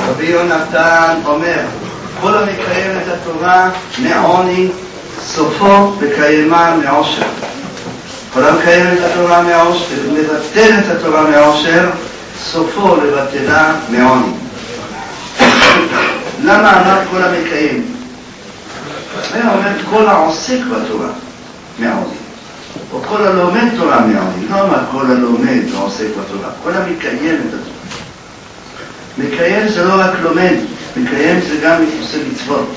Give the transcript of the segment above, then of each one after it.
רבי יונתן אומר, כל המקיים את התורה מעוני, סופו וקיימה מעושר. כל המקיים את התורה מעושר, מבטל את התורה מעושר, סופו לבטלה מעוני. למה אמר כל המקיים? היה אומר כל העוסק בתורה מעוני, או כל הלומד תורה מעוני. לא אמר כל הלומד ועוסק בתורה, כל המקיים את התורה. מקיים זה לא רק לומד, מקיים זה גם עושה מצוות.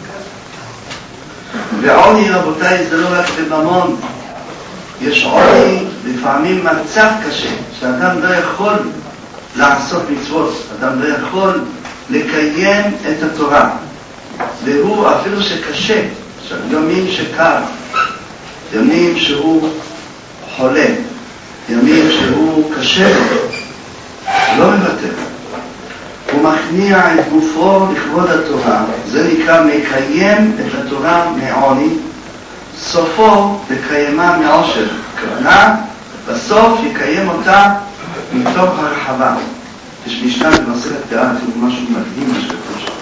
ועוני, רבותיי, זה לא רק בממון. יש עוני, לפעמים מצב קשה, שאדם לא יכול לעשות מצוות, אדם לא יכול לקיים את התורה. והוא אפילו שקשה, ימים שקר, ימים שהוא חולה, ימים שהוא קשה, לא מוותר. הוא מכניע את גופו לכבוד התורה, זה נקרא מקיים את התורה מעוני, סופו לקיימה מעושר. כוונה, בסוף יקיים אותה מתוך הרחבה. יש משנה במסכת פאה, זה משהו מדהים מה שכתוב שם.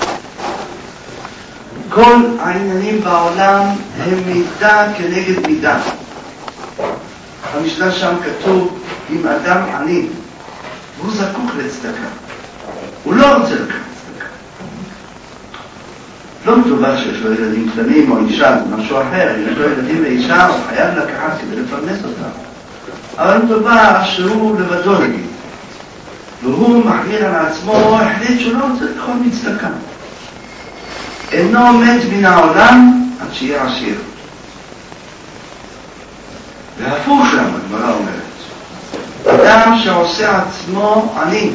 כל העניינים בעולם הם מידה כנגד מידה. המשנה שם כתוב, אם אדם עני, והוא זקוק לצדקה, הוא לא רוצה לקחת צדקה. לא מדובר שיש לו ילדים קטנים או אישה, זה משהו אחר. יש לו ילדים ואישה, הוא חייב לקחת כדי לפרנס אותם. אבל מדובר שהוא לבדו נגיד. והוא מחליט על עצמו, הוא החליט שהוא לא רוצה לקחת מצדקה. אינו מת מן העולם עד שיהיה עשיר. והפוך למה, הגמרא אומרת. אדם שעושה עצמו עני,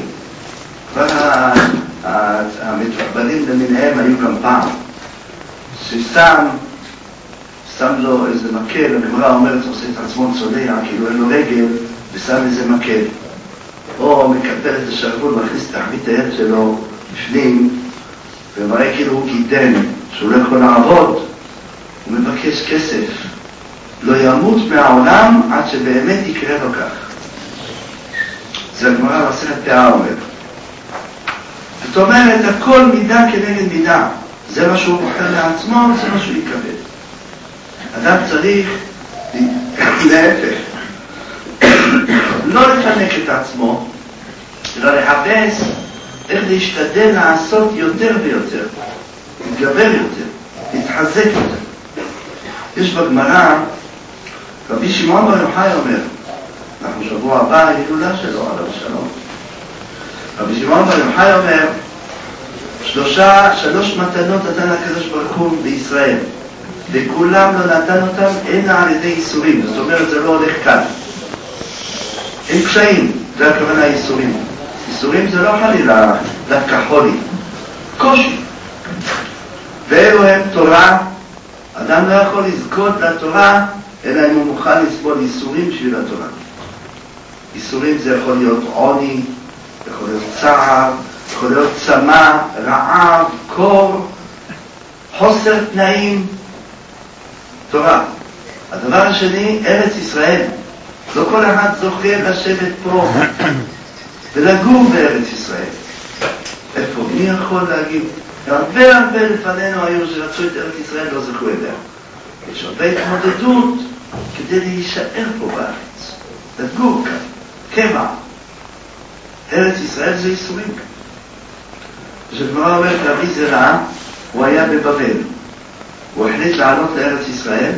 המתרבלים למיניהם היו גם פעם, ששם לו איזה מקל, הגמרא אומרת, עושה את עצמו צולע, כאילו אין לו רגל, ושם איזה מקל. או מקפל את השרוול, מכניס תחבית היד שלו בפנים, ומראה כאילו הוא גידן, שהוא לא יכול לעבוד, הוא מבקש כסף. לא ימות מהעולם עד שבאמת יקרה לו כך. זה הגמרא מסכת פאה אומר. זאת אומרת, הכל מידה כנגד מידה. זה מה שהוא בוחר לעצמו, זה מה שהוא יקבל. אדם צריך להפך. לא לפנק את עצמו, אלא לחפש איך להשתדל לעשות יותר ויותר, להתגבר יותר, להתחזק יותר. יש בגמרא, רבי שמעון בר יוחאי אומר, אנחנו שבוע הבא, הילולה שלו, עליו השלום. רבי שמעון בר יוחאי אומר, שלוש מתנות נתן הקדוש ברוך הוא בישראל, וכולם לא נתן אותם אלא על ידי איסורים. זאת אומרת, זה לא הולך קל. אין קשיים, זה הכוונה איסורים. איסורים זה לא חלילה דווקא חולי, קושי. ואלו הם תורה. אדם לא יכול לזכות לתורה אלא אם הוא מוכן לסבול איסורים בשביל התורה. איסורים זה יכול להיות עוני, יכול להיות צער, יכול להיות צמא, רעב, קור, חוסר תנאים. תורה. הדבר השני, ארץ ישראל. לא כל אחד זוכה לשבת פה ולגור בארץ ישראל. איפה? מי יכול להגיד? הרבה לפנינו היו שרצו את ארץ ישראל, לא זכו אליה. יש הרבה התמודדות כדי להישאר פה בארץ. לגור כאן. כמה? ארץ ישראל זה איסורים כאן. כשגמרא אומרת רבי זרע, הוא היה בבבל. הוא החליט לעלות לארץ ישראל.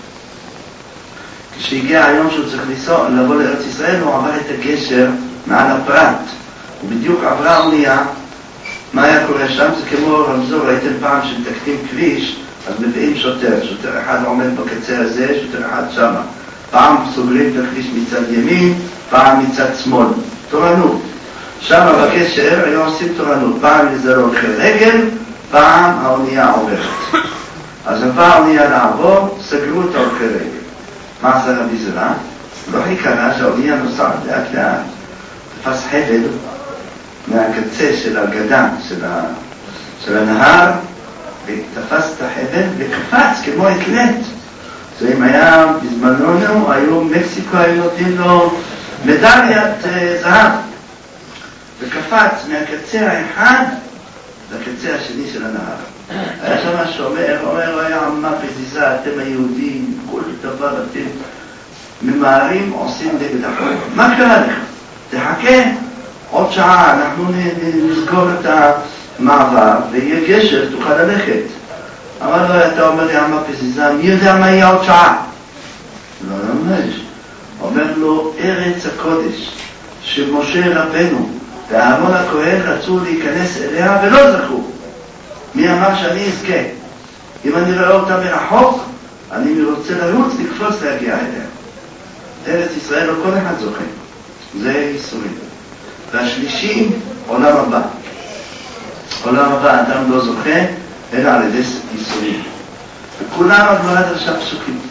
כשהגיע היום שהוא צריך לבוא לארץ ישראל, הוא עבר את הגשר מעל הפרת. הוא בדיוק עברה האונייה. מה היה קורה שם? זה כמו רמזור, ראיתם פעם שמתקנים כביש, אז מביאים שוטר. שוטר אחד עומד בקצה הזה, שוטר אחד שמה. פעם סוגרים את הכביש מצד ימין, פעם מצד שמאל. תורנות. שם בגשר היו עושים תורנות. פעם לזה הולכי רגל, פעם האונייה עוברת. אז עבר האונייה לעבור, סגרו את הולכי רגל. מה עשה רבי זרע? לא חיכה שהאונייה נוסעת לאט לאט. תפס חבל מהקצה של הגדה, של הנהר, ותפס את החבל וקפץ כמו אתלט. זה אם היה בזמננו, היו מקסיקו, היו נותנים לו מדליית זהב. וקפץ מהקצה האחד לקצה השני של הנהר. היה שם שומר, אומר, היה עמה פזיזה, אתם היהודים, כל דבר אתם ממהרים, עושים נגד החוק. מה קרה לך? תחכה עוד שעה, אנחנו נסגור את המעבר, ויהיה גשר, תוכל ללכת. אמר לו, אתה אומר לי עמה פזיזה, מי יודע מה יהיה עוד שעה? לא ממש. אומר לו, ארץ הקודש של משה רבנו ואהרון הכהן רצו להיכנס אליה ולא זכו. מי אמר שאני אזכה? אם אני רואה אותה מרחוק, אני רוצה לרוץ, לקפוץ להגיע אליה. ארץ ישראל לא כל אחד זוכה. זה ייסורים. והשלישי, עולם הבא. עולם הבא, אדם לא זוכה, אלא על ידי ייסורים. וכולם הגמרא דרשה פסוקים.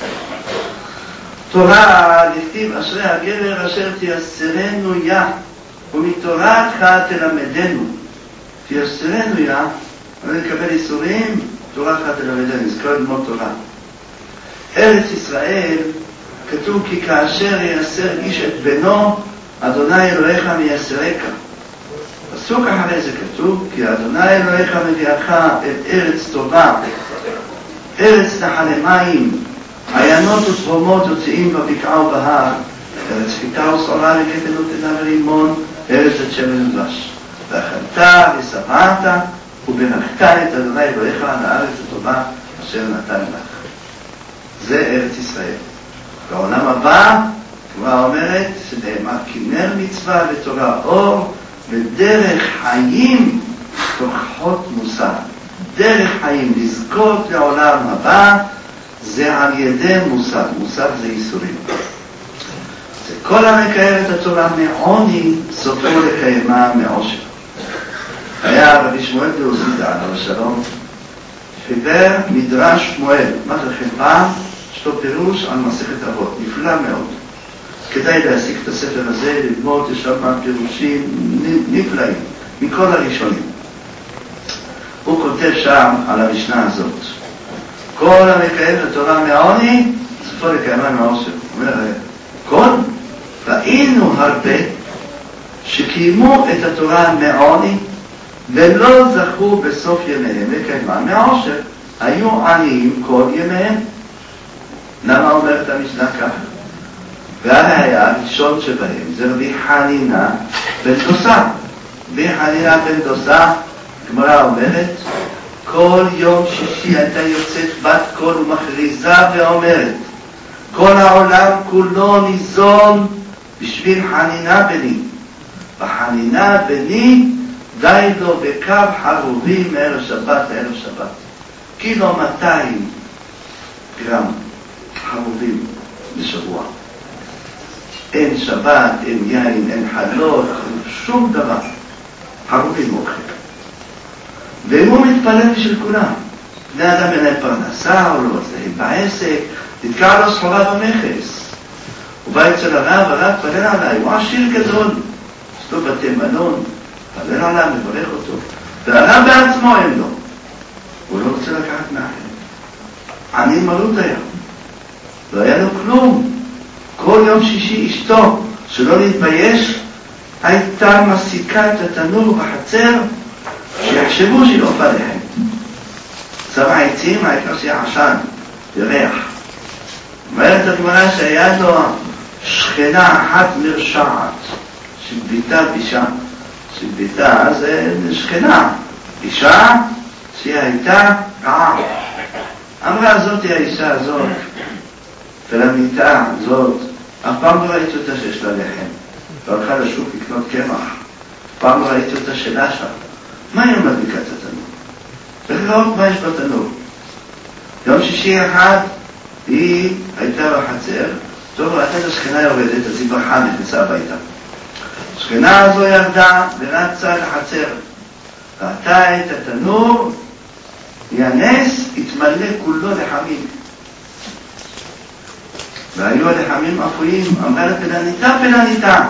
תורה לכתיב אשרי הגבר אשר תייסרנו יה, ומתורתך תלמדנו. תייסרנו יה, אבל לקבל ייסורים, תורתך תלמדנו, נזכור ללמוד תורה. ארץ ישראל, כתוב כי כאשר ייסר איש את בנו, אדוני אלוהיך מייסרך. פסוק אחרי זה כתוב, כי אדוני אלוהיך מביאך את ארץ טובה, ארץ נחלי מים, עיינות ותהומות יוצאים בבקעה ובהר, ארץ חיטה ושעורה וגפן ותנה ורימון, ארץ את שמן ודבש. ואכלת ושבעת וברכת את אדוני אלוהיך על הארץ הטובה אשר נתן לך. זה ארץ ישראל. בעולם הבא כבר אומרת שנאמר כנר מצווה ותורה אור ודרך חיים תוכחות מוסר. דרך חיים לזכות לעולם הבא זה על ידי מוסר. מוסר זה ייסורים. זה כל המקיים את התורה מעוני סופו לקיימה מעושר. היה רבי שמואל דאוזידן על השלום חיבר מדרש שמואל. מה זה חיבה? יש לו פירוש על מסכת אבות, נפלא מאוד. כדאי להשיג את הספר הזה, ללמוד, יש שם פירושים נפלאים, מכל הראשונים. הוא כותב שם על המשנה הזאת. כל המקיים את התורה מעוני, סופו לקיימה מעושר. הוא אומר, כל, ראינו הרבה שקיימו את התורה מעוני, ולא זכו בסוף ימיהם לקיימה מעושר. היו עניים כל ימיהם. למה אומרת המשנה ככה? וההיה הראשון שבהם זה רבי חנינה בן דוסה. רבי חנינה בן דוסה, גמרא אומרת, כל יום שישי הייתה יוצאת בת קול ומכריזה ואומרת, כל העולם כולו ניזון בשביל חנינה בני. וחנינה בני די לו בקו חרובים מערב שבת לערב שבת. קילו 200 גרם חרובים בשבוע. אין שבת, אין יין, אין חלות, אין שום דבר. חרובים אוכל. והוא מתפלל בשביל כולם. בני אדם אין להם פרנסה, או לא מצליחים בעסק, נתקע לו סחורה במכס. הוא בא אצל הרב פלל עליי, הוא עשיר גדול. יש לו בתי מלון, פלל עליו, מברך אותו. והרב בעצמו אין לו. הוא לא רוצה לקחת מאחרים. עני מרות היה. לא היה לו כלום. כל יום שישי אשתו, שלא להתבייש, הייתה מסיקה את התנור בחצר, שיחשבו שהיא לא פלחם. צבע עצים, העיקר שיהיה עשן, ירח. אומרת הגמרא שהיה לו שכנה אחת מרשעת, שביתה בישה. שביתה זה שכנה, אישה שהיא הייתה רעה. אמרה זאת היא האישה הזאת, ולמיטה הזאת, אף פעם לא ראיתי אותה שיש לה לחם. והלכה לשוק לקנות קמח. פעם לא ראיתי אותה שלה שם. מה היא מדליקה את התנור? צריך לראות מה יש בתנור. יום שישי אחד היא הייתה בחצר, טוב, ראתה את השכנה יורדת, אז היא ברחה, נכנסה הביתה. השכנה הזו ירדה ורצה לחצר. ראתה את התנור, הנס התמלא כולו לחמים. והיו הלחמים אפויים, אמרה פלניתה.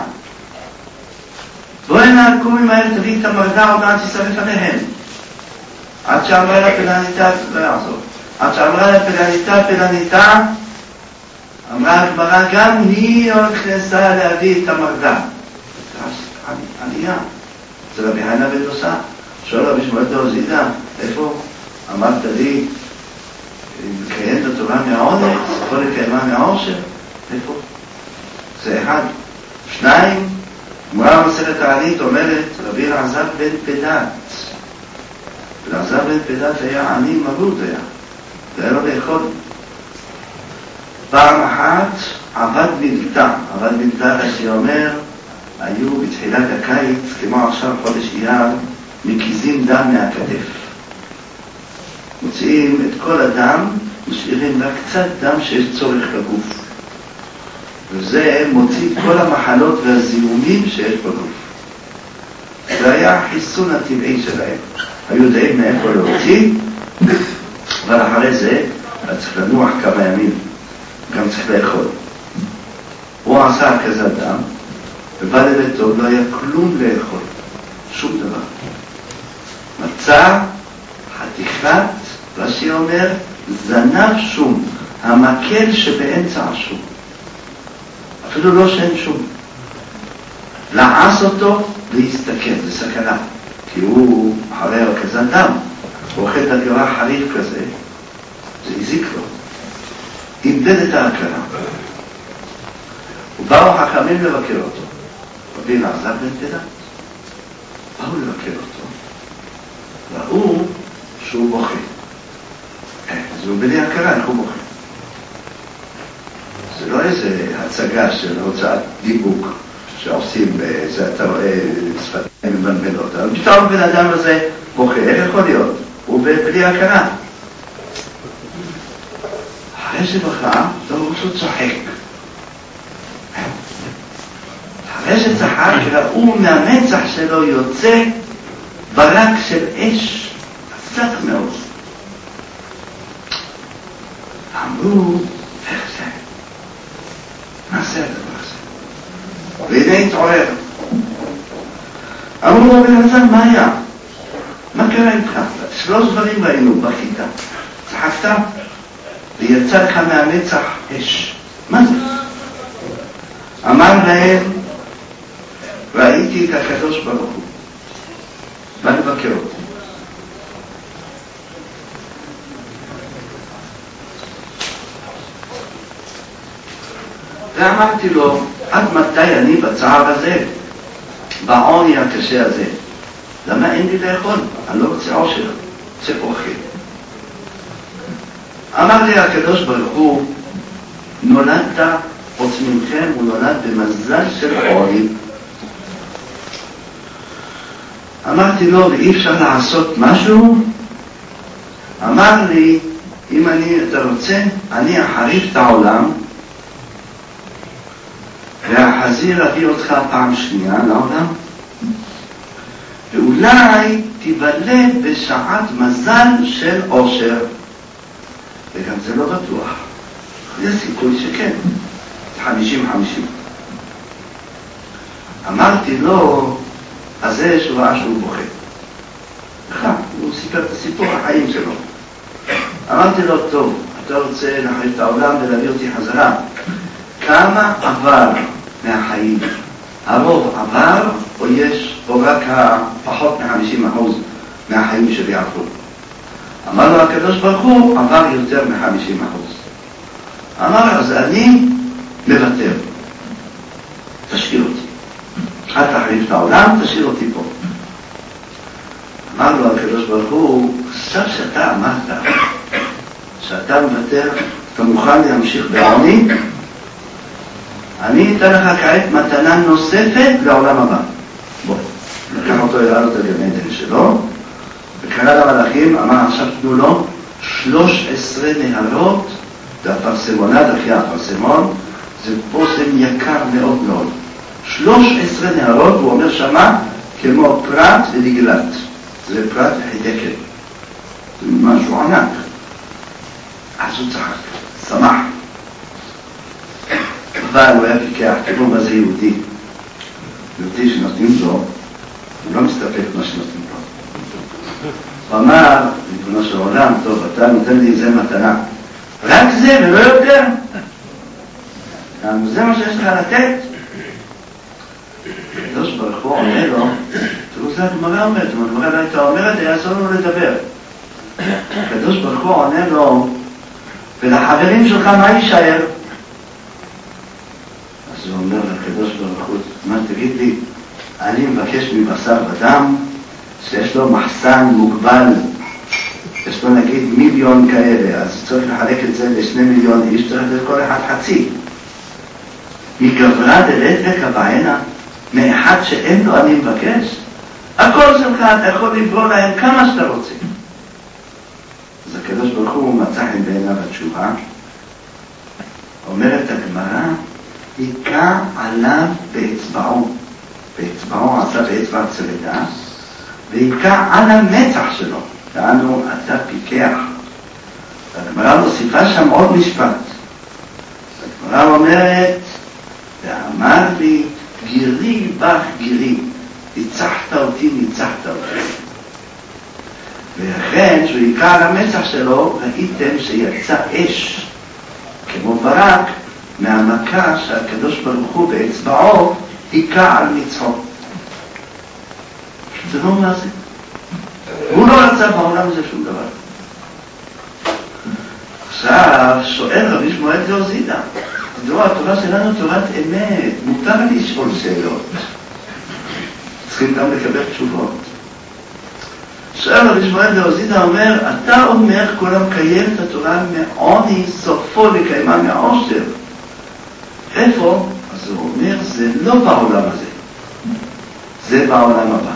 בואי נעקו ממהר, תביא את המרדה עוד מעט תשרף עליהם. עד שאמרה לה פלניתה, לא יעזור. עד שאמרה לה פלניתה, אמרה הגמרא, גם היא נכנסה להביא את המרדה. עלייה. זה רבי חנינה בן דוסה, שואל רבי שמואל דאוזידא, איפה אמרת לי לקיים את התורה מהאונס, יכול לקיימה מהעושר? איפה? זה אחד. שניים, גמרא מסכת תענית אומרת, רבי אלעזר בן פדת. אלעזר בן פדת היה עני מרוד היה. זה היה לו לאכול. פעם אחת עבד מלטה. עבד מלטה, רש"י אומר, היו בתחילת הקיץ, כמו עכשיו חודש אייר, מקיזים דם מהכתף. מוציאים את כל הדם, משאירים רק קצת דם שיש צורך בגוף. וזה מוציא את כל המחלות והזיהומים שיש בגוף. זה היה החיסון הטבעי שלהם. היו יודעים מאיפה להוציא, אבל אחרי זה צריך לנוח כמה ימים, גם צריך לאכול. הוא עשה כזה דם, ובא לביתו, לא היה כלום לאכול, שום דבר. מצא חתיכת, רש"י אומר, זנב שום, המקל שבאמצע השום. אפילו לא שאין שום. לעס אותו להסתכל, זה סכנה. כי הוא אחרי כזה דם, הוא אוכל את הגרה חריף כזה, זה הזיק לו. איבד את ההכרה. ובאו חכמים לבקר אותו. רבי אלעזר בן פדת. באו לבקר אותו. ראו שהוא בוכה. אז הוא בלי הכרה, איך הוא בוכה. זה לא איזה הצגה של הוצאת דיבוק שעושים באיזה, אתה רואה, שפתיים מבנבנות. אבל פתאום בן אדם הזה בוכה, איך יכול להיות? הוא בלי הכרה. אחרי שבכה, הוא פשוט צוחק. אחרי שצחק, ראו מהמצח שלו יוצא ברק של אש חזק מאוד. אמרו, איך זה? מה זה הדבר הזה? והנה התעורר. אמרו לו, בן אדם, מה היה? מה קרה איתך? 3 דברים ראינו בכיתה. צחקת? ויצא לך מהמצח אש. מה זה? אמר להם, ראיתי את הקדוש ברוך הוא. בא לבקר אותי. ואמרתי לו, עד מתי אני בצער הזה? בעוני הקשה הזה? למה אין לי לאכול? אני לא רוצה עושר, רוצה אוכל. אמר לי הקדוש ברוך הוא, נולדת חוץ מכם, הוא נולד במזל של עוני. אמרתי לו, ואי אפשר לעשות משהו? אמר לי, אם אתה רוצה, אני אחריב את העולם, והחזיר אביא אותך פעם שנייה לעולם, ואולי תיוולד בשעת מזל של עושר. וגם זה לא בטוח. יש סיכוי שכן. 50-50. אמרתי לו, אז זה שהוא ראה שהוא בוכה. הוא סיפר את הסיפור החיים שלו. אמרתי לו, טוב, אתה רוצה להחליף את העולם ולהביא אותי חזרה. כמה עבר מהחיים? הרוב עבר או רק פחות מ-50% מהחיים שלי עברו? אמר לו הקדוש ברוך הוא, עבר יותר מ-50%. אמר, אז אני מוותר. תשאיר אותי. אל תחליף את העולם, תשאיר אותי פה. אמר לו הקדוש ברוך הוא, עכשיו שאתה אמרת שאתה מוותר, אתה מוכן להמשיך בעוני, אני אתן לך כעת מתנה נוספת לעולם הבא. בוא, לקח אותו, הראה לו את הגן עדן שלו, וקרא למלאכים, אמר עכשיו תנו לו 13 נהרות, זה הפרסמונד, אחרי הפרסמון, זה פוסם יקר מאוד מאוד. 13 נהרות, הוא אומר שמה, כמו פרט ודגלת. זה פרט וחידקל. זה משהו ענק. אז הוא צחק, שמח. אבל הוא היה פיקח, כמו מה זה יהודי. יהודי שנותנים לו, הוא לא מסתפק מה שנותנים לו. הוא אמר, ריבונו של עולם, טוב, אתה נותן לי איזה מתנה. רק זה ולא יותר. זה מה שיש לך לתת. הקדוש ברוך הוא עונה לו, תראו, זה הגמרא אומרת, אם הגמרא לא הייתה אומרת, היה אסור לנו לדבר. הקדוש ברוך הוא עונה לו, ולחברים שלך מה יישאר? אז הוא אומר לקדוש ברוך הוא, מה תגיד לי, אני מבקש מבשר ודם, שיש לו מחסן מוגבל, יש לו נגיד 1,000,000 כאלה, אז צריך לחלק את זה ל2 מיליון איש, צריך לכל אחד חצי. מגברה דלת וכבענה, מאחד שאין לו אני מבקש, הכל שלך, אתה יכול לברוא להם כמה שאתה רוצה. אז הקדוש ברוך הוא מצא חן בעיניו התשובה, אומרת הגמרא, היכה עליו באצבעו, באצבעו עשה באצבע צלדה, והיכה על המצח שלו, טענו אתה פיקח. הגמרא מוסיפה שם עוד משפט. הגמרא אומרת, ואמר לי, גירי בך גירי, ניצחת אותי, ניצחת אותי. ולכן שהוא היכה על המצח שלו, ראיתם שיצא אש, כמו ברק, מהמכה שהקדוש ברוך הוא באצבעו היכה על מצחו. זה לא מה זה. הוא לא רצה בעולם הזה שום דבר. עכשיו שואל רבי שמואל דאוזידא, תראו, התורה שלנו תורת אמת, מותר לשאול שאלות, צריכים גם לקבל תשובות. שואל רבי שמואל דאוזידא אומר, אתה אומר כל המקיים את התורה מעוני סופו לקיימה מעושר. איפה? אז הוא אומר, זה לא בעולם הזה, זה בעולם הבא.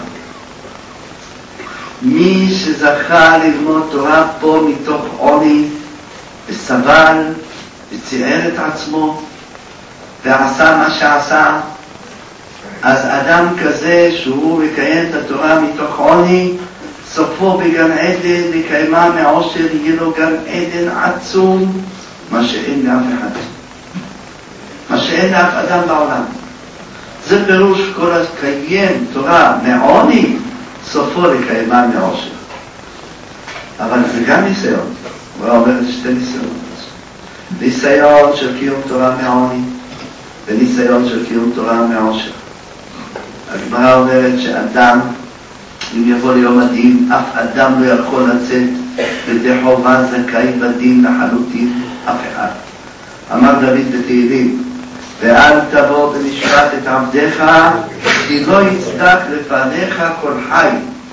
מי שזכה ללמוד תורה פה מתוך עוני וסבל וציער את עצמו ועשה מה שעשה, אז אדם כזה שהוא מקיים את התורה מתוך עוני, סופו בגן עדן לקיימה מעושר, יהיה לו גן עדן עצום, מה שאין לאף אחד, מה שאין לאף אדם בעולם. זה פירוש כל הקיים תורה מעוני, סופו לקיימה מעושר. אבל זה גם ניסיון. הוא אומר את שתי ניסיונות. ניסיון של קיום תורה מעוני, וניסיון של קיום תורה מעושר. הגמרא אומרת שאדם, אם יבוא ליום הדין, אף אדם לא יכול לצאת בדי חובה זכאי בדין לחלוטין, אף אחד. אמר דוד בתהילים, ואל תבוא במשפט את עבדיך, כי לא יצדק לפניך כל חי.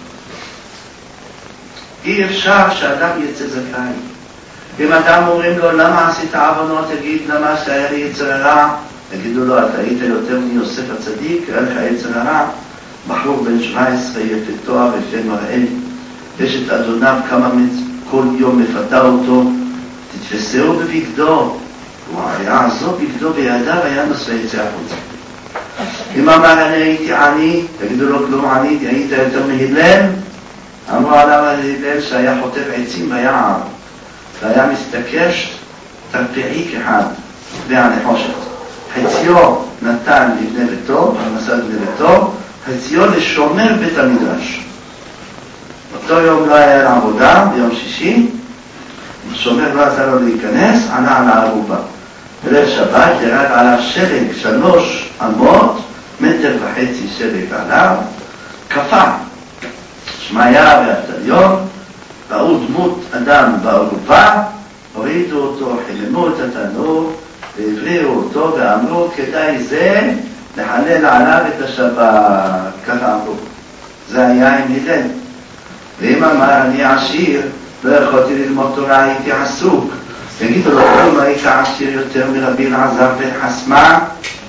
אי אפשר שאדם יצא זכאי. אם אדם אומרים לו, למה עשית עוונות, תגיד, למה שהיה לי יצר הרע? יגידו לו, אתה היית יותר מיוסף הצדיק, היה לך יצר הרע. בחור בן 17, יפה תואר, יפה מראה, יש את אדוניו כמה כל יום מפתה אותו, תתפסהו בבגדו. הוא היה עזוב בגדו בידיו, היה נושא יצא החוצה. אם אמר אני הייתי עני, תגידו לו כלום עני, היית יותר מהלל? אמרו עליו הלל שהיה חוטף עצים ביער, והיה מסתקש תרפיעי אחד והנחושת. חציו נתן לבני ביתו, פרנסה לבני ביתו, חציו לשומר בית המדרש. אותו יום לא היה לעבודה, ביום שישי, השומר לא עשה לו להיכנס, ענה על הערובה. בליל שבת ירד עליו שלג 3 אמות, 1.5 מטר שלג עליו, קפא. שמעיה והתליון, ראו דמות אדם בערובה, הורידו אותו, חיממו את התנור, והבריאו אותו ואמרו, כדאי זה לחלל עליו את השבת, ככה אמרו. זה היה עם הלל. ואם אמר, אני עשיר, לא יכולתי ללמוד תורה, הייתי עסוק. תגידו לו, לא היית עשיר יותר מרבי אלעזר בן חסמא?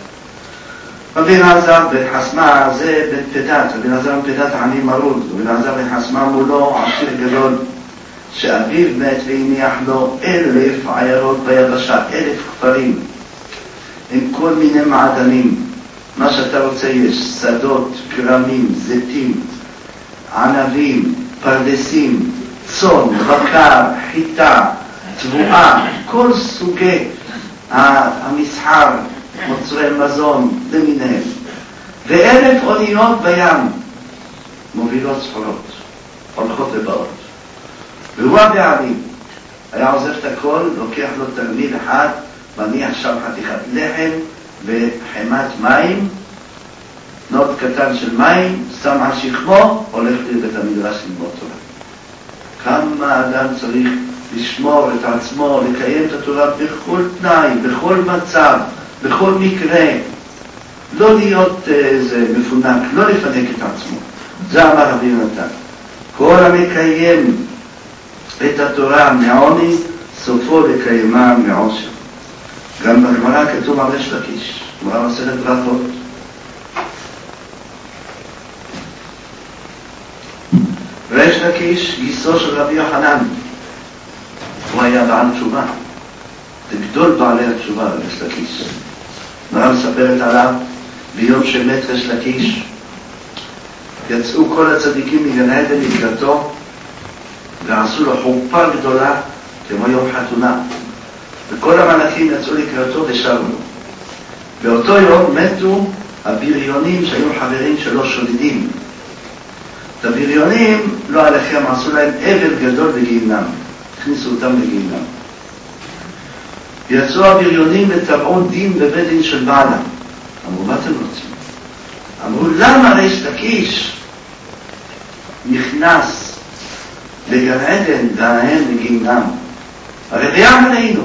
רבי אלעזר בן חסמא זה בן פדת, רבי אלעזר בן פדת עני מרוד, רבי אלעזר בן חסמא מולו עשיר גדול, שאביו מת והניח לו 1,000 עיירות ביבשה, 1,000 כפרים, עם כל מיני מעדנים, מה שאתה רוצה יש, שדות, כרמים, זיתים, ענבים, פרדסים, צאן, בקר, חיטה, תבואה, כל סוגי המסחר, מוצרי מזון למיניהם, ו1,000 אוניות בים מובילות סחורות, הולכות ובאות. והוא הבעלים היה עוזב את הכל, לוקח לו תלמיד אחד, מניח שם חתיכת לחם וחמת מים, נוד קטן של מים, שם על שכמו, הולך לבית המדרש ללמוד תורה. כמה אדם צריך לשמור את עצמו, לקיים את התורה בכל תנאי, בכל מצב, בכל מקרה. לא להיות מפונק, לא לפנק את עצמו. זה אמר רבי יונתן. כל המקיים את התורה מעוני, סופו לקיימה מעושר. גם בגמרא כתוב על ריש לקיש, גמרא מסכת ברכות. ריש לקיש, גיסו של רבי יוחנן, הוא היה בעל תשובה. זה גדול בעלי התשובה, ריש לקיש. גמרא מספרת עליו, ביום שמת ריש לקיש, יצאו כל הצדיקים מגן עדן לקראתו, ועשו לו חופה גדולה, כמו יום חתונה. וכל המלאכים יצאו לקראתו ושרו לו. באותו יום מתו הבריונים שהיו חברים שלו שודדים. את הבריונים, לא עליכם, עשו להם אבל גדול בגיהנם. הכניסו אותם לגיהנם. יצאו הבריונים וטבעו דין בבית דין של בעלה. אמרו, מה אתם רוצים? אמרו, למה ריש לקיש נכנס לגן עדן וההם לגיהנם? הרי ביחד היינו.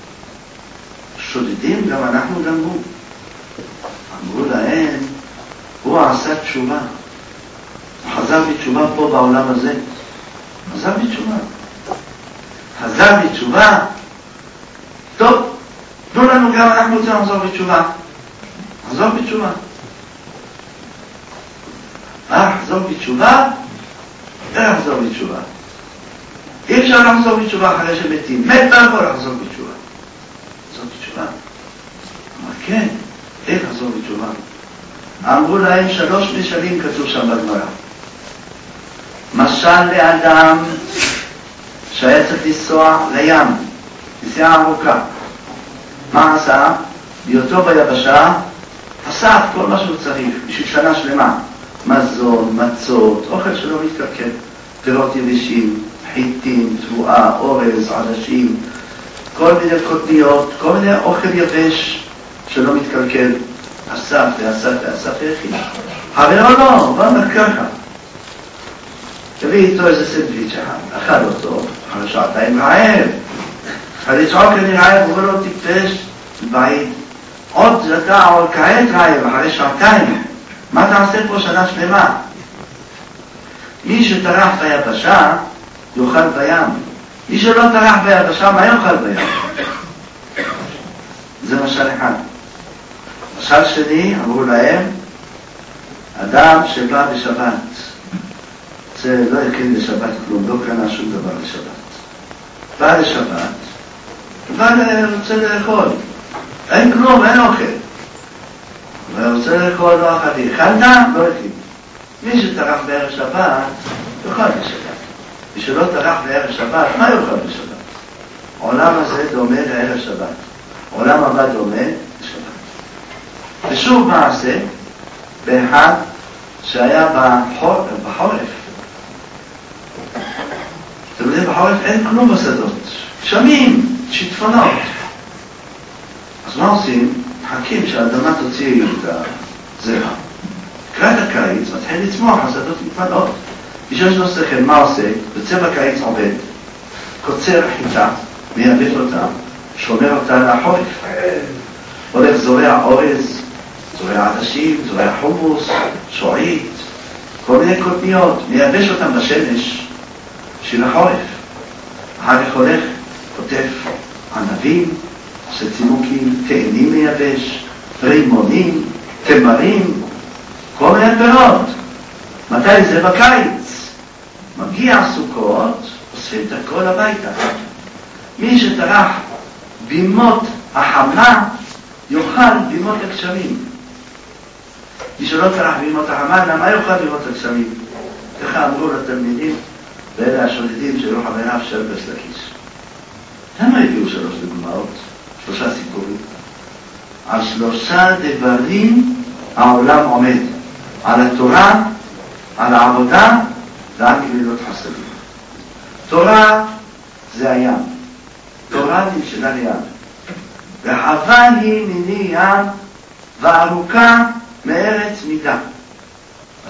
שודדים גם אנחנו גם הוא. אמרו להם, הוא עשה תשובה. הוא חזר בתשובה פה בעולם הזה. חזר בתשובה. חזר בתשובה. טוב, תנו לנו גם אנחנו רוצים לחזור בתשובה. חזור בתשובה. חזור בתשובה? איך לחזור בתשובה? אי אפשר לחזור בתשובה אחרי שמתים. מת לא יכול לחזור בתשובה. לחזור בתשובה? אמר כן, איך לחזור בתשובה? אמרו להם 3 משלים כתוב שם בגמרא. משל לאדם שהיה צריך לנסוע לים, נסיעה ארוכה. מה עשה? בהיותו ביבשה, אסף כל מה שהוא צריך, בשביל שנה שלמה. מזון, מצות, אוכל שלא מתקלקל, פירות יבשים, חיטים, תבואה, אורז, עדשים, כל מיני קוטניות, כל מיני אוכל יבש שלא מתקלקל. אסף והכין. אבל לא, בוא נקרא. תביא איתו איזה סנדוויץ' אחד, אכל אותו, אחרי שעתיים רעב. אחרי צעוק אני רעב, הוא לא טיפש, בבית. עוד אתה עוד כעת רעב, אחרי שעתיים. מה תעשה פה שנה שלמה? מי שטרח ביבשה, יאכל בים. מי שלא טרח ביבשה, מה יאכל בים? זה משל אחד. משל שני, אמרו להם, אדם שבא בשבת, זה לא יקין לשבת כלום, לא קנה שום דבר לשבת. בא לשבת, רוצה לאכול. אין כלום, אין אוכל. ורוצה לאכול לא אחדי. אכלת? לא יקין. מי שטרח בערב שבת, יאכל בשבת. מי שלא טרח בערב שבת, מה יאכל בשבת? העולם הזה דומה לערב שבת. העולם הבא דומה לשבת. ושוב מעשה, באחד שהיה בחורף. אתם יודעים, בחורף אין כלום בשדות. שמים, שיטפונות. אז מה עושים? מחכים שהאדמה תוציא את הזרע. לקראת הקיץ מתחיל לצמוח, השדות מתמלאות. מי שיש לו שכל, מה עושה? יוצא בקיץ עובד, קוצר חיטה, מייבש אותה, שומר אותה לחורף. הולך זורע אורז, זורע עדשים, זורע חומוס, שועית, כל מיני קוטניות, מייבש אותם בשמש של החורף. אחר כך הולך, כותב ענבים, עושה צימוקים, תאנים מייבש, רימונים, תמרים, כל מיני פירות. מתי זה? בקיץ. מגיע סוכות, אוספים את הכל הביתה. מי שטרח בימות החמה, יאכל בימות הגשמים. מי שלא טרח בימות החמה, למה יאכל בימות הגשמים? ככה אמרו לתלמידים, ואלה השודדים שהיו חבריו של ריש לקיש. למה הביאו 3 דוגמאות? 3 סיפורים. על 3 דברים העולם עומד. על התורה, על העבודה ועל גמילות חסדים. תורה זה הים. תורה נמשלה לים. וחווה היא מיני ים וארוכה מארץ מידה.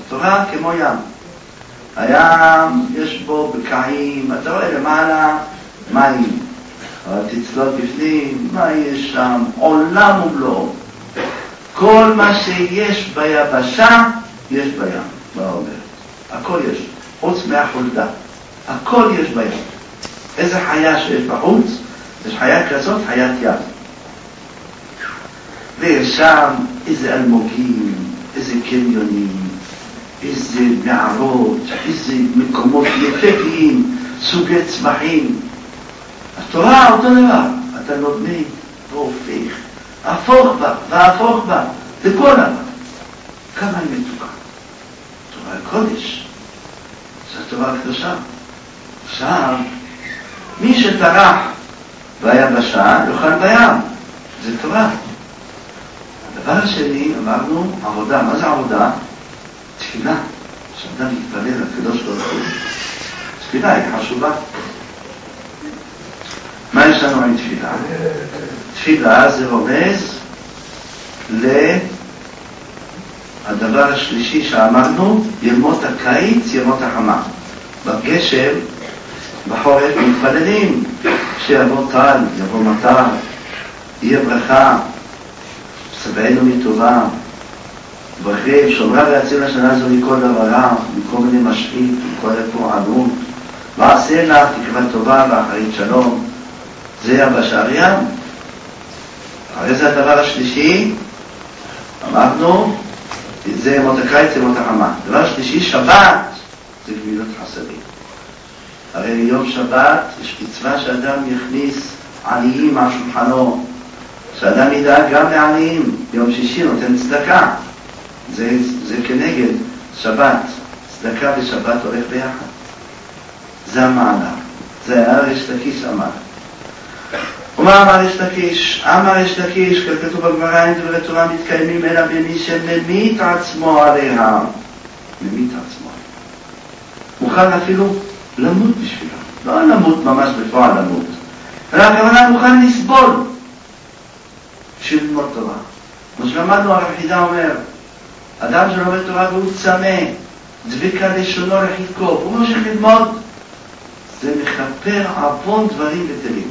התורה כמו ים. הים יש בו בקעים, אתה רואה למעלה מים, אבל תצלול בפנים, מה יש שם? עולם ומלואו. כל מה שיש ביבשה, יש בים, מה אומר? הכל יש, חוץ מהחולדה. הכל יש בים. איזה חיה שיש בחוץ, יש חיה כזאת, חיית ים. ויש שם איזה אלמוגים, איזה קניונים, איזה מערות, איזה מקומות יפהפיים, סוגי צמחים. התורה אותו דבר, אתה לומד והופך, הפוך בה והפוך בה, לכל דבר. כמה היא מתוקה. תורה הקודש, זו התורה הקדושה. עכשיו, מי שטרח ביבשה יאכל בים, זה תורה. הדבר השני, אמרנו, עבודה. מה זה עבודה? תפילה. שאדם יתפלל לקדוש ברוך הוא. תפילה היא חשובה. מה יש לנו עם תפילה? תפילה זה רומז לדבר השלישי שאמרנו, ימות הקיץ, ימות החמה. בגשם, בחורף מתפללים, שיבוא טל, יבוא מטר, יהיה ברכה, שבענו מטובה, ברכיב, שומרה להציל השנה הזו מכל דבר רע, מכל מיני משחית, מכל פורענות, ועשה לך תקווה טובה ואחרית שלום. זה יבשה ים. הרי זה הדבר השלישי, אמרנו, זה ימות הקיץ, ימות החמה. דבר שלישי, שבת, זה גמילות חסדים. הרי יום שבת יש מצווה שאדם יכניס עניים על שולחנו, שאדם ידאג גם לעניים. יום שישי נותן צדקה, זה כנגד שבת. צדקה ושבת הולך ביחד, זה המעלה. זה הריש לקיש אמר. ומה אמר ריש לקיש? אמר ריש לקיש, כתוב בגמרא, אין דברי תורה מתקיימים אלא במי שממית עצמו עליה. ממית עצמו, מוכן אפילו למות בשבילה. לא למות ממש בפועל למות, אלא הכוונה מוכן לסבול בשביל ללמוד תורה. כמו שלמדנו, הרב חידה אומר, אדם שלומד תורה והוא צמא, דבקה לשונו רחיקו, הוא ממשיך ללמוד, זה מכפר עוון דברים בטלים.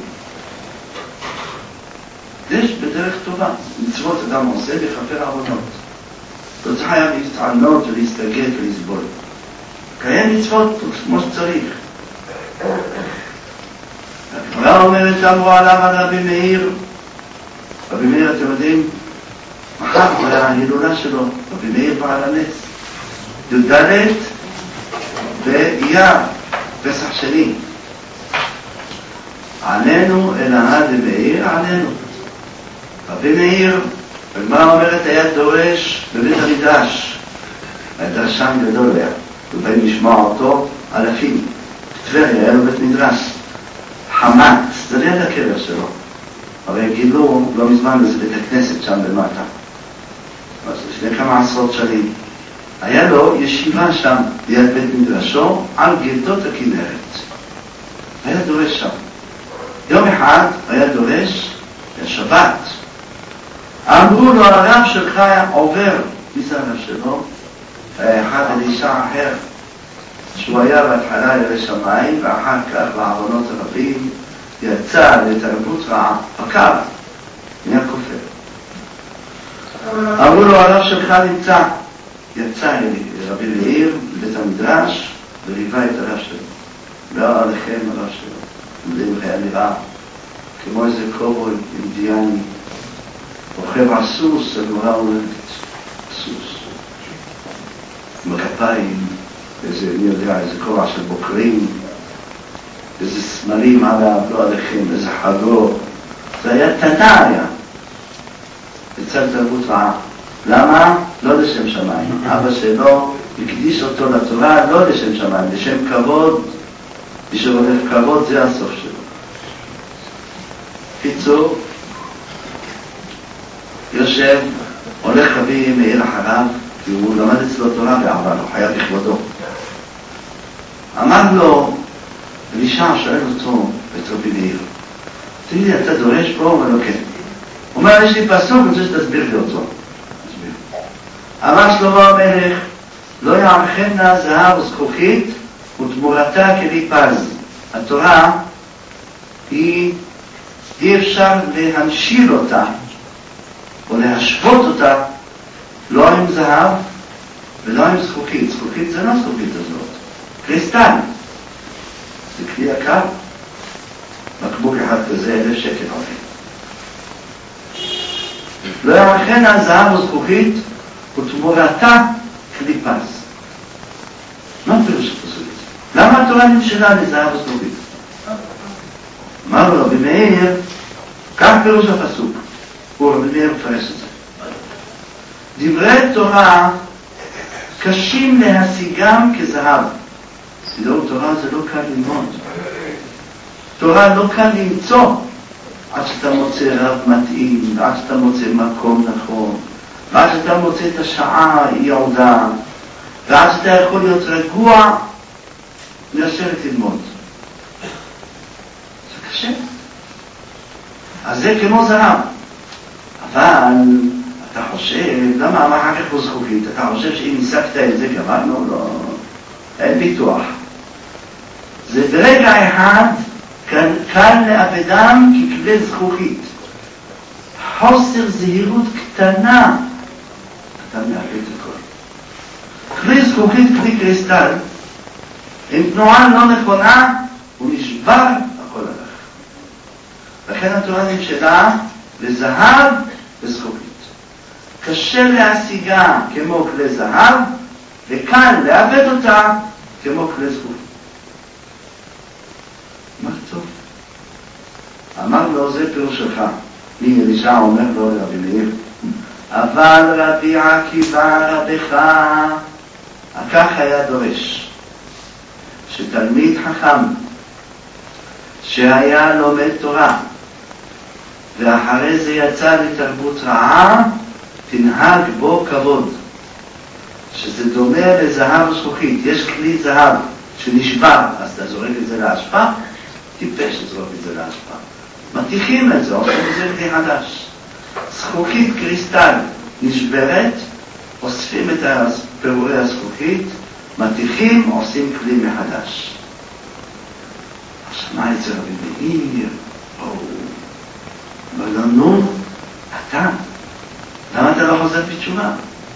יש בדרך טובה, מצוות אדם עושה לכפר עוונות. לא צריך היה להתענות ולהסתגל ולסבול. קיים מצוות כמו שצריך. הגמרא אומרת, אמרו עליו על רבי מאיר. רבי מאיר, אתם יודעים, מחר היה ההילולה שלו, רבי מאיר בעל הנס. י"ד באייר, פסח שני. עלינו אל העד מאיר, עלינו. רבי מאיר, הגמרא אומרת, היה דורש בבית המדרש. היה דרשן גדול היה. ובאים לשמוע אותו אלפים. טבריה, היה לו בית מדרש. חמת, זה ליד הקבר שלו. הרי גילו לא מזמן איזה בית הכנסת שם במטה. אז לפני כמה עשרות שנים. היה לו ישיבה שם ליד בית מדרשו על גדות הכנרת. היה דורש שם. יום אחד היה דורש לשבת. אמרו לו, הרב שלך עובר. מי זה הרב שלו? אחד אלישע אחר, שהוא היה בהתחלה ירא שמיים, ואחר כך בעוונות רבים יצא לתרבות רעה, פקר, נהיה כופר. אמרו לו, הרב שלך נמצא. יצא רבי מאיר לבית המדרש וליווה את הרב שלו. לא עליכם הרב שלו. יודעים איך היה נראה כמו איזה קובוי אינדיאני, רוכב על סוס, הגמרא אומרת, סוס. מכפיים, איזה, אני יודע, איזה כוח של בוקרים, איזה סמלים עליו, לא עליכם, איזה חגור. זה היה תנא היה. יצא תרבות רעה. למה? לא לשם שמיים. אבא שלו הקדיש אותו לתורה, לא לשם שמיים, לשם כבוד. מי שרודף כבוד, זה הסוף שלו. קיצור, יושב, הולך רבי מאיר אחריו, כי הוא למד אצלו תורה בעבר, הוא חייב לכבודו. אמר לו, אלישע שואל אותו, את רבי מאיר, תגיד לי, אתה דורש פה? הוא אומר לו, כן. הוא אומר, יש לי פסוק, אני רוצה שתסביר לי אותו. אמר שלמה המלך, לא יערכנה זהב וזכוכית ותמורתה כלי פז. התורה אי אפשר להנשיל אותה או להשוות אותה לא עם זהב ולא עם זכוכית. זכוכית זה לא זכוכית הזאת, קריסטל, זה כלי יקר. מקבוק אחד כזה 1,000 שקל עולה. לא יערכנה זהב וזכוכית ותמורתה כלי פז. מה פירוש הפסוק? למה התורה נמשלה לזהב וזכוכית? אמר לו רבי מאיר, כך פירוש הפסוק. הוא רבי מאיר מפרש את זה. דברי תורה קשים להשיגם כזהב. סידור תורה זה לא קל ללמוד. תורה לא קל למצוא עד שאתה מוצא רב מתאים, עד שאתה מוצא מקום נכון, ועד שאתה מוצא את השעה יעודה, ועד שאתה יכול להיות רגוע לשבת ללמוד. זה קשה. אז זה כמו זהב. אבל אתה חושב, למה אחר כך הוא זכוכית? אתה חושב שאם ניסקת את זה גמרנו? לא, אין ביטוח. זה ברגע אחד קל לאבדם ככלי זכוכית. חוסר זהירות קטנה, אתה מאבד את הכל. כלי זכוכית, כלי קריסטל, עם תנועה לא נכונה, הוא נשבר, הכל הלך. לכן התורה נמשלה לזהב וזכוכית. קשה להשיגה כמו כלי זהב, וקל לאבד אותה כמו כלי זכוכית. מה טוב? אמר לו, זה פירוש שלך. מי אלישע אומר לו לרבי מאיר, אבל רבי עקיבא רבך, כך היה דורש, שתלמיד חכם שהיה לומד תורה ואחרי זה יצא לתרבות רעה, תנהג בו כבוד, שזה דומה לזהב וזכוכית. יש כלי זהב שנשבר, אז אתה זורק את זה להשפעה, טיפש לזרוק את זה להשפעה. מתיחים את זה, עושים את זה כלי חדש. זכוכית קריסטל נשברת, אוספים את פירורי הזכוכית, מתיחים, עושים כלי מחדש. עכשיו מה יצא רבי מאיר? אבל נו, אתה, למה אתה לא חוזר בתשובה?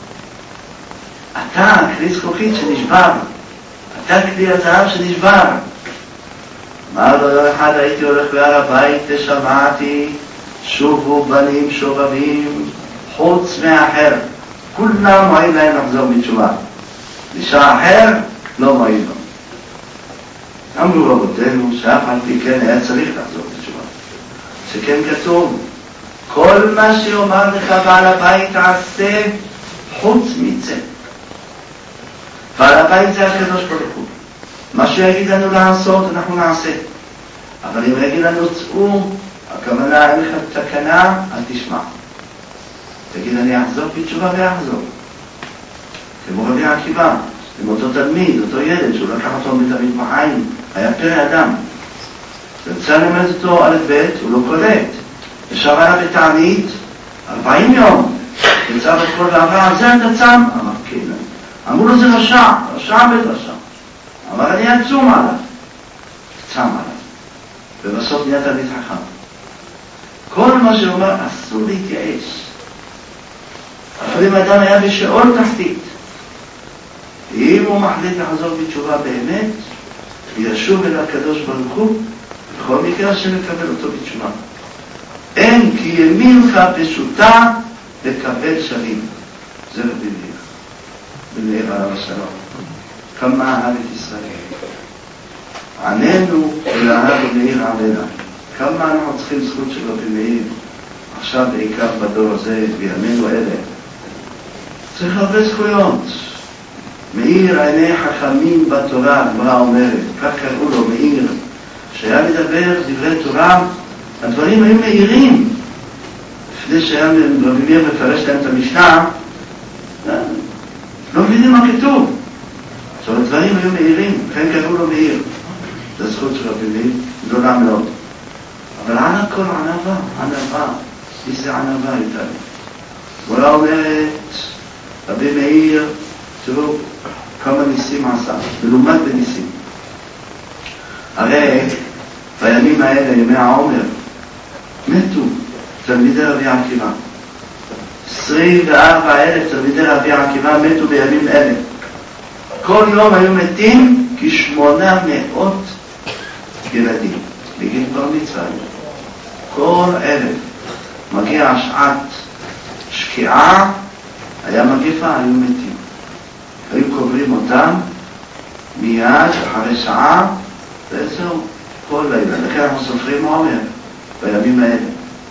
אתה, כלי זכוכית שנשבר, אתה כלי הזהב שנשבר. אמר לו, לא אחד הייתי הולך בהר הבית ושמעתי, שובו בנים שובבים, חוץ מאחר. כולם מועיל להם לחזור בתשובה. בשעה אחר לא מועיל לו. אמרו רבותינו שאף על פי כן היה צריך לחזור בתשובה. שכן כתוב, כל מה שאומר לך בעל הבית תעשה חוץ מצא. בעל הבית זה הקדוש ברוך הוא. מה שיגיד לנו לעשות אנחנו נעשה. אבל אם יגיד לנו צאו, הכוונה אין לך תקנה, אל תשמע. תגיד אני אחזור בתשובה ויחזור. כמו רבי עקיבא, עם אותו תלמיד, אותו ילד שהוא לקח אותו מתמיד בחיים, היה פרא אדם. ורצה ללמד אותו א' ב', הוא לא קולט. ישב עליו בתענית 40 יום. יצא בכל ועבר, זה אתה צם? אמר כן. אמרו לו זה רשע, רשע בית רשע. אמר אני עצום עליו. צם עליו. ובסוף נהיה תלמיד חכם. כל מה שאומר אסור להתייאש. אפילו אם אדם היה בשאול תחתית, אם הוא מחליט לחזור בתשובה באמת, ישוב אל הקדוש ברוך הוא, בכל מקרה שמקבל אותו בתשובה. אין כי ימינך פשוטה לקבל שלים. זה רבי מאיר. רבי מאיר עליו השלום. כמה אהב את ישראל. עננו ולאהב רבי מאיר עלינו. כמה אנחנו צריכים זכות של רבי מאיר. עכשיו בעיקר בדור הזה, בימינו אלה. צריך הרבה זכויות. מאיר עיני חכמים בתורה, הגמרא אומרת, כך קראו לו מאיר, שהיה מדבר דברי תורה, הדברים היו מאירים. לפני שהיה רבי מאיר מפרש להם את המשנה, לא מבינים מה כתוב. עכשיו הדברים היו מאירים, לכן קראו לו מאיר. זה הזכות של רבי מאיר, גדולה מאוד. אבל על הכל ענווה, ענווה. איזה ענווה הייתה לי. גמרא אומרת, רבי מאיר, תראו, כמה ניסים עשה, מלומד בניסים. הרי בימים האלה, ימי העומר, מתו תלמידי רבי עקיבא. 24,000 תלמידי רבי עקיבא מתו בימים אלה. כל יום היו מתים כ800 ילדים בגיל בר מצווה. כל ערב מגיע שעת שקיעה, היה מגפה, היו מתים. היו קוברים אותם מיד אחרי שעה, וזהו, כל לילה. לכן אנחנו סופרים עומר בימים האלה.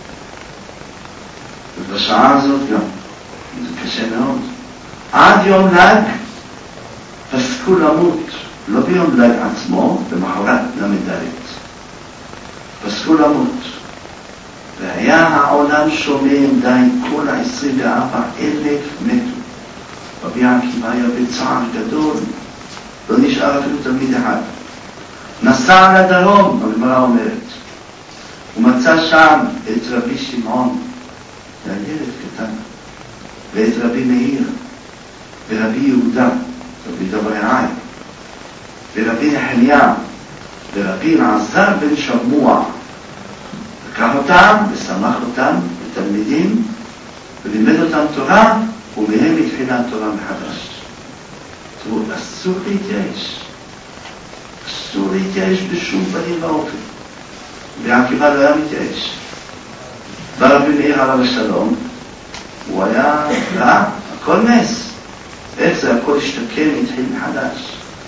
ובשעה הזאת גם, זה קשה מאוד. עד יום ל"ג פסקו למות, לא ביום ל"ג עצמו, במחרת ל"ד. פסקו למות. והיה העולם שומם די, כל 24,000 מתו. רבי עקיבא היה בצער גדול, לא נשאר אפילו תלמיד אחד. נסע לדרום, הגמרא אומרת, ומצא שם את רבי שמעון, זה ילד קטן, ואת רבי מאיר, ורבי יהודה, רבי דברעי, ורבי נחמיה, ורבי אלעזר בן שמוע. לקח אותם ושמח אותם בתלמידים, ולימד אותם תורה, ומהם התחילה התורה מחדש. תראו, אסור להתייאש. אסור להתייאש בשום פנים ואופן. ועקיבא לא היה מתייאש. בא רבי מאיר עליו השלום, הוא היה רע, הכל נס. איך זה הכל השתקם, התחיל מחדש.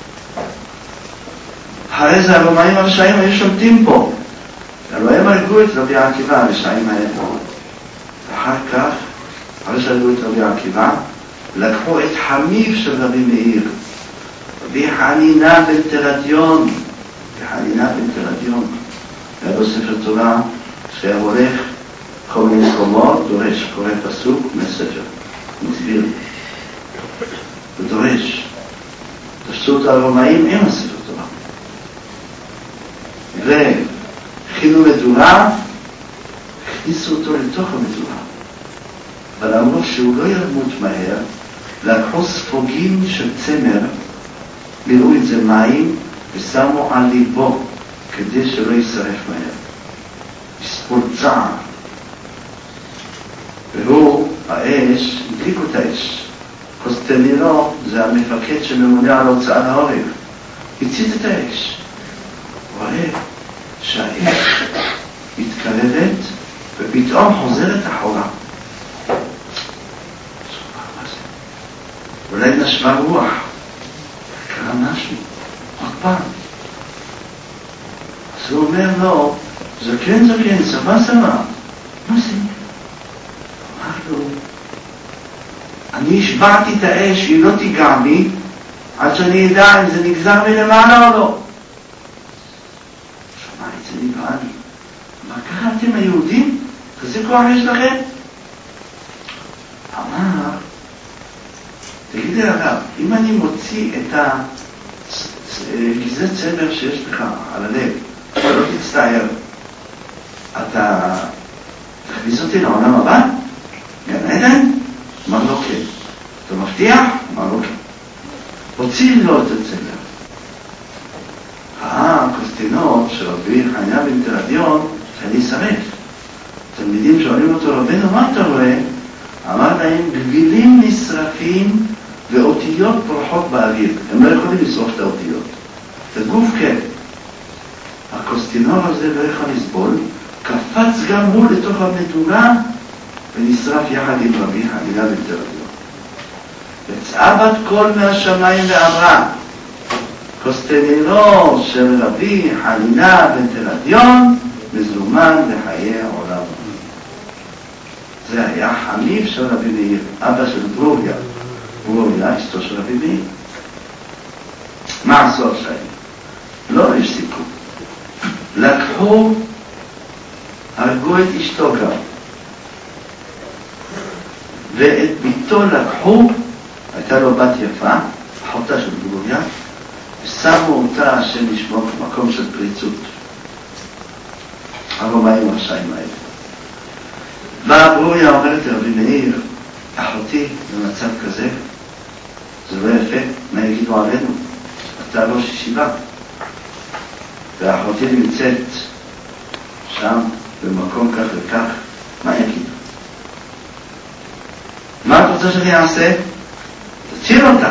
אחרי זה הרומאים הרשעים היו שולטים פה. הלוא הם הרגו את רבי עקיבא הרשעים האלה. ואחר כך, אחרי שהרגו את רבי עקיבא, לקחו את חמיו של רבי מאיר, רבי חנינה בן תרדיון. וחנינה בן תרדיון היה לו ספר תורה שהיה הולך כל מיני מקומות, דורש, קורא פסוק מהספר, מסביר ודורש. תפסו את הרומאים עם הספר תורה והכינו מדורה, הכניסו אותו לתוך המדורה, אבל אמרו שהוא לא ימות מהר. לקחו ספוגים של צמר, מילאו את זה מים ושמו על ליבו כדי שלא יישרף מהר. יסבול צער. והוא, האש, הדליקו את האש. קוסטלינו, זה המפקד שממונה על הוצאה להורג, הציץ את האש. הוא רואה שהאש מתקרבת ופתאום חוזרת אחורה. אולי נשבה רוח, קרה משהו, עוד פעם. אז הוא אומר לו, זקן, סבא, מה זה? אמר לו, אני השבעתי את האש, היא לא תיגע בי, עד שאני אדע אם זה נגזר מלמעלה או לא. שמע את זה נגרע לי. מה ככה אתם היהודים? כזה כוח יש לכם? אמר, תגידי הרב, אם אני מוציא את גזי צמר שיש לך על הלב, לא תצטער, אתה תכניס אותי לעולם הבא? גן עדן? אמר לו כן. אתה מבטיח? אמר לו כן. הוציא לו את הצמר. הקוסטינות של רבי חניה בן תרדיון, שאני שרף. תלמידים שואלים אותו, רבנו, מה אתה רואה? אמר להם, גבילים נשרפים ואותיות פורחות באוויר. הם לא יכולים לשרוף את האותיות. הגוף כן. הקוסטינור הזה לא יכול לסבול, קפץ גם הוא לתוך המדורה ונשרף יחד עם רבי חניה בן תרדיון. יצאה בת קול מהשמיים ואמרה, קוסטינור של רבי חניה בן תרדיון מזומן לחיי העולם. זה היה חמיו של רבי מאיר, אבא של ברוריה. ברוריה, אשתו של רבי מאיר. מה עשו עכשיו? לא הפסיקו. לקחו, הרגו את אשתו גם. ואת ביתו לקחו, הייתה לו בת יפה, אחותה של ברוריה, ושמו אותה, השם ישמור, במקום של פריצות. הרומאים הרשעים האלה. באה ברוריה אומרת לרבי מאיר, אחותי במצב כזה, זה לא יפה, מה יגידו עלינו? אתה ראש ישיבה. ואחותי נמצאת שם, במקום כך וכך, מה יגידו? מה את רוצה שאני אעשה? תציל אותה.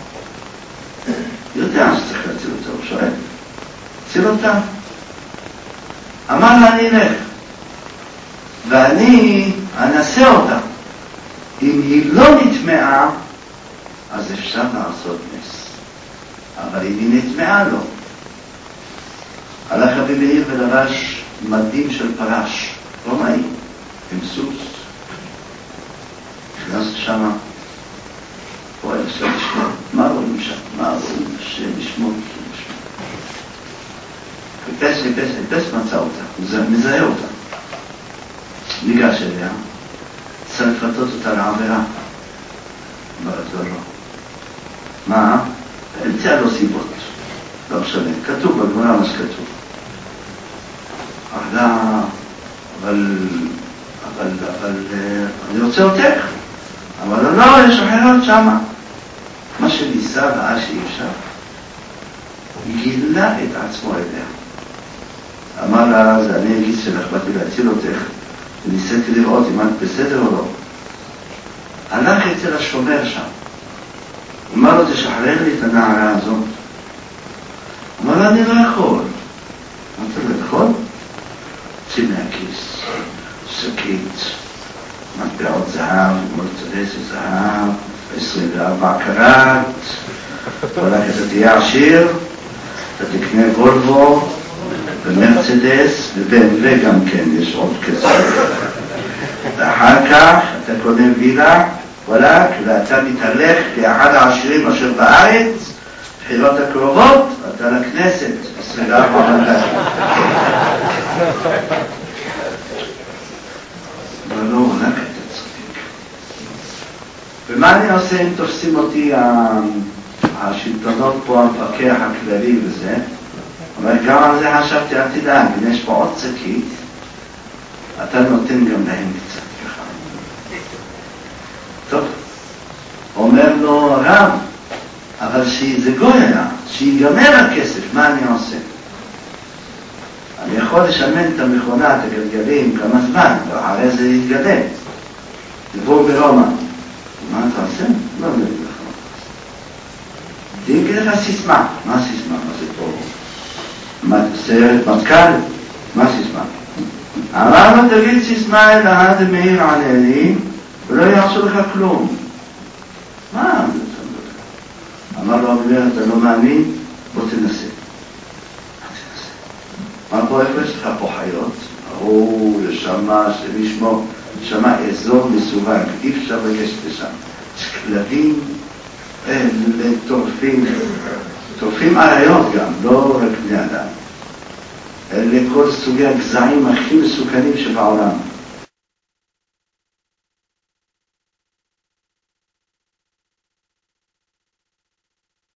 יודע שצריך להציל אותה, הוא שואל. תציל אותה. אמר לה, אני אלך. ואני אנסה אותה. אם היא לא נטמעה, אז אפשר לעשות נס. אבל אם היא נטמעה, לא. הלך רבי מאיר ולבש מדים של פרש, רומאי, עם סוס. נכנס שמה, פועל עכשיו לשמור. מה רואים שם? מה רואים? השם לשמור. חיפש מצא אותה, מזהה אותה. ניגש אליה, צריך לפתות אותה לעבירה. אומרת לו לא. מה? הציע לו סיבות. לא משנה. כתוב בגמרא מה שכתוב. אבל אני רוצה אותך. אבל לא, יש אחרות שמה. מה שניסה ראה שאי אפשר, גילה את עצמו אליה. אמר לה, זה אני אגיד שלך, באתי להציל אותך, וניסיתי לראות אם את בסדר או לא. הלך אצל השומר שם. אמר לו, תשחרר לי את הנערה הזאת. אמר לה, אני לא יכול. אמרתי לו, יכול? ציא מהכיס, שקית, מטבעות זהב, מולצדסי זהב, 24 קראט, הולך אתה תהיה עשיר, אתה תקנה וולבו, ומרצדס, וגם כן יש עוד כסף. ואחר כך אתה קונה וילה, ואתה מתהלך כאחד העשירים אשר בארץ, בחירות הקרובות, אתה לכנסת, 24 מנדטים. אבל לא, רק אתה צודק. ומה אני עושה אם תופסים אותי השלטונות פה, המפקח הכללי וזה? אבל גם על זה חשבתי, אל תדאג, אם יש פה עוד שקית, אתה נותן גם להם קצת ככה. טוב, אומר לו הרב, אבל שזה גויה, שיגמר הכסף, מה אני עושה? אני יכול לשמן את המכונה, את הגלגלים, כמה זמן, ואחרי זה יתגלה. לבוא ברומא. מה אתה עושה? לא נגיד לך. תגיד לך סיסמה. מה סיסמה? מה זה פה? סרט מטכ"ל? מה סיסמה? אמר לו, תגיד סיסמה אלא עד מאיר עליני, ולא יעשו לך כלום. מה? אמר לו, אתה לא מאמין? בוא תנסה. מה פה איפה יש לך פה חיות? יש שמה, שמשמו, שמה אזור מסווג, אי אפשר לגשת לשם. יש כלבים, טורפים עריות גם, לא רק בני אדם. אלה כל סוגי הגזעים הכי מסוכנים שבעולם.